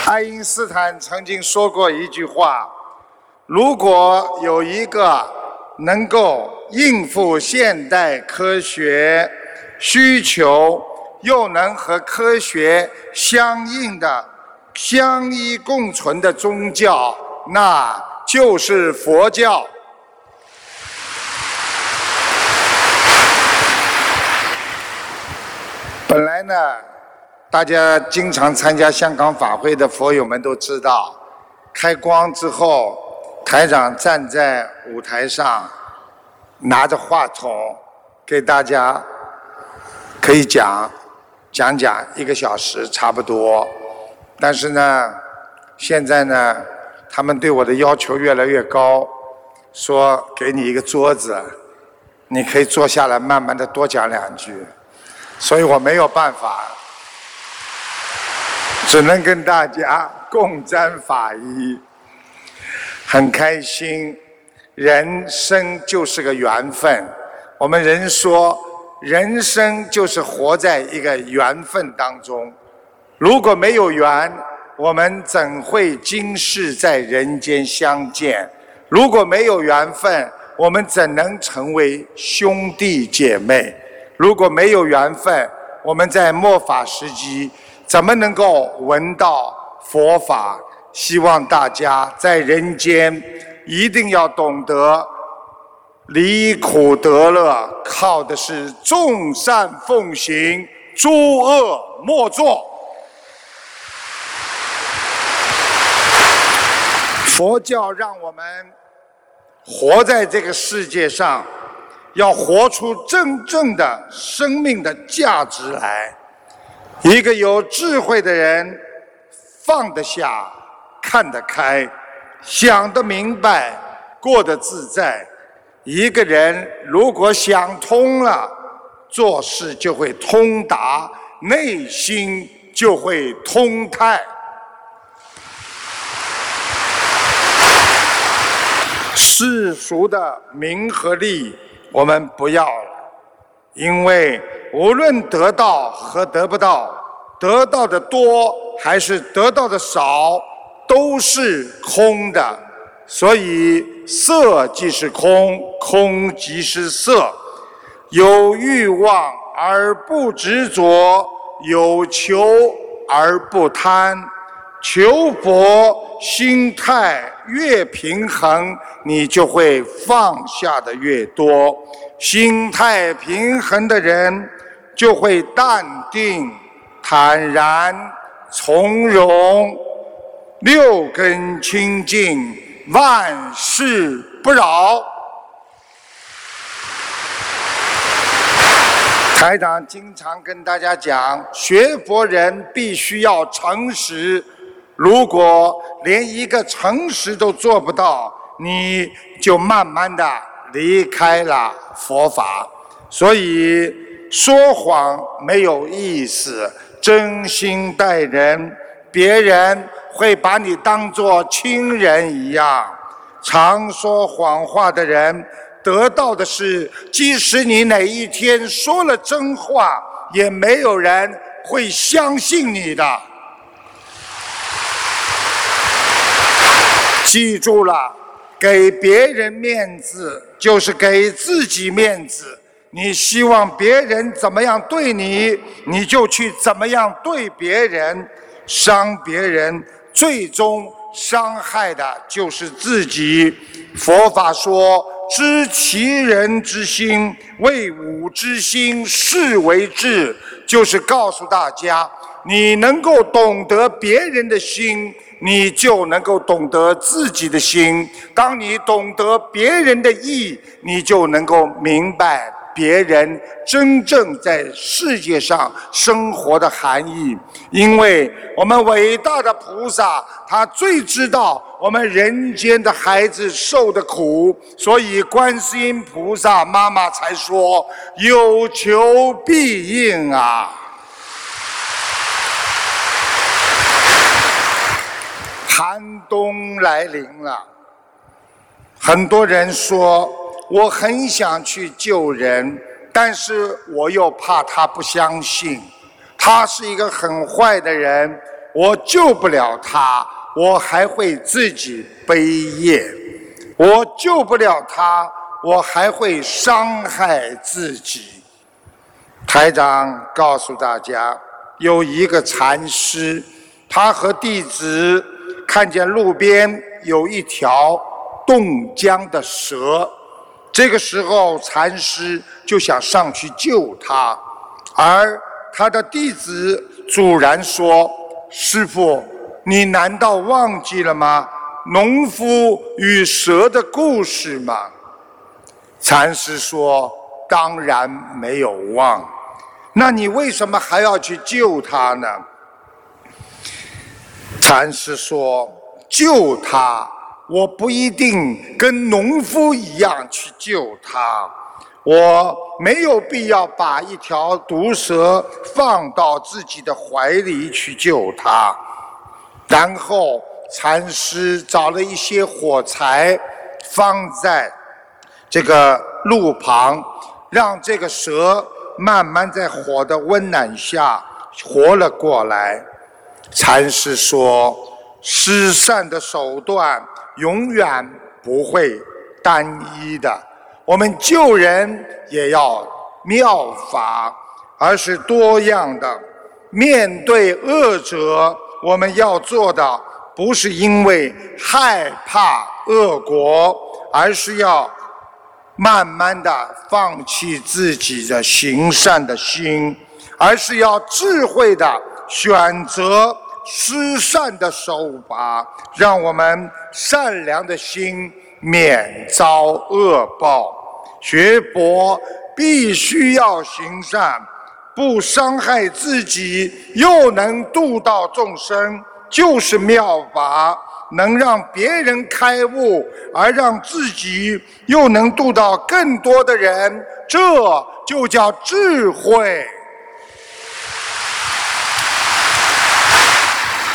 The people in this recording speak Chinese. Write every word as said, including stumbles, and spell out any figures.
爱因斯坦曾经说过一句话：如果有一个能够应付现代科学需求，又能和科学相应的相依共存的宗教，那就是佛教。本来呢，大家经常参加香港法会的佛友们都知道，开光之后，台长站在舞台上，拿着话筒给大家可以讲讲讲一个小时差不多。但是呢，现在呢，他们对我的要求越来越高，说给你一个桌子，你可以坐下来慢慢的多讲两句。所以我没有办法，只能跟大家共沾法衣，很开心。人生就是个缘分，我们人说，人生就是活在一个缘分当中。如果没有缘，我们怎会今世在人间相见？如果没有缘分，我们怎能成为兄弟姐妹？如果没有缘分，我们在末法时期怎么能够闻到佛法？希望大家在人间一定要懂得离苦得乐，靠的是众善奉行，诸恶莫作。佛教让我们活在这个世界上，要活出真正的生命的价值来。一个有智慧的人，放得下，看得开，想得明白，过得自在。一个人如果想通了，做事就会通达，内心就会通泰。世俗的名和利我们不要了，因为无论得到和得不到，得到的多还是得到的少，都是空的。所以色即是空，空即是色。有欲望而不执着，有求而不贪。求佛心态越平衡，你就会放下的越多。心态平衡的人就会淡定、坦然、从容，六根清净，万事不扰。台长经常跟大家讲，学佛人必须要诚实。如果连一个诚实都做不到，你就慢慢的离开了佛法。所以说谎没有意思，真心待人，别人会把你当作亲人一样。常说谎话的人得到的是，即使你哪一天说了真话，也没有人会相信你的。记住了，给别人面子就是给自己面子。你希望别人怎么样对你，你就去怎么样对别人。伤别人，最终伤害的就是自己。佛法说，知其人之心，谓吾之心，是为智。就是告诉大家，你能够懂得别人的心，你就能够懂得自己的心。当你懂得别人的意，你就能够明白别人真正在世界上生活的含义。因为我们伟大的菩萨，他最知道我们人间的孩子受的苦，所以观世音菩萨妈妈才说有求必应啊。寒冬来临了，很多人说我很想去救人，但是我又怕他不相信，他是一个很坏的人， 我救不了他，我还会自己背业；我救不了他，我还会伤害自己。台长告诉大家，有一个禅师，他和弟子看见路边有一条冻僵的蛇，这个时候禅师就想上去救他，而他的弟子阻拦说：师父，你难道忘记了吗？农夫与蛇的故事吗？禅师说：当然没有忘。那你为什么还要去救他呢？禅师说：救他，我不一定跟农夫一样去救他，我没有必要把一条毒蛇放到自己的怀里去救他。然后禅师找了一些火柴放在这个路旁，让这个蛇慢慢在火的温暖下活了过来。禅师说：施善的手段永远不会单一的，我们救人也要妙法，而是多样的。面对恶者，我们要做的不是因为害怕恶果，而是要慢慢的放弃自己的行善的心，而是要智慧的选择施善的手法，让我们善良的心免遭恶报。学佛必须要行善，不伤害自己，又能度到众生，就是妙法。能让别人开悟，而让自己又能度到更多的人，这就叫智慧。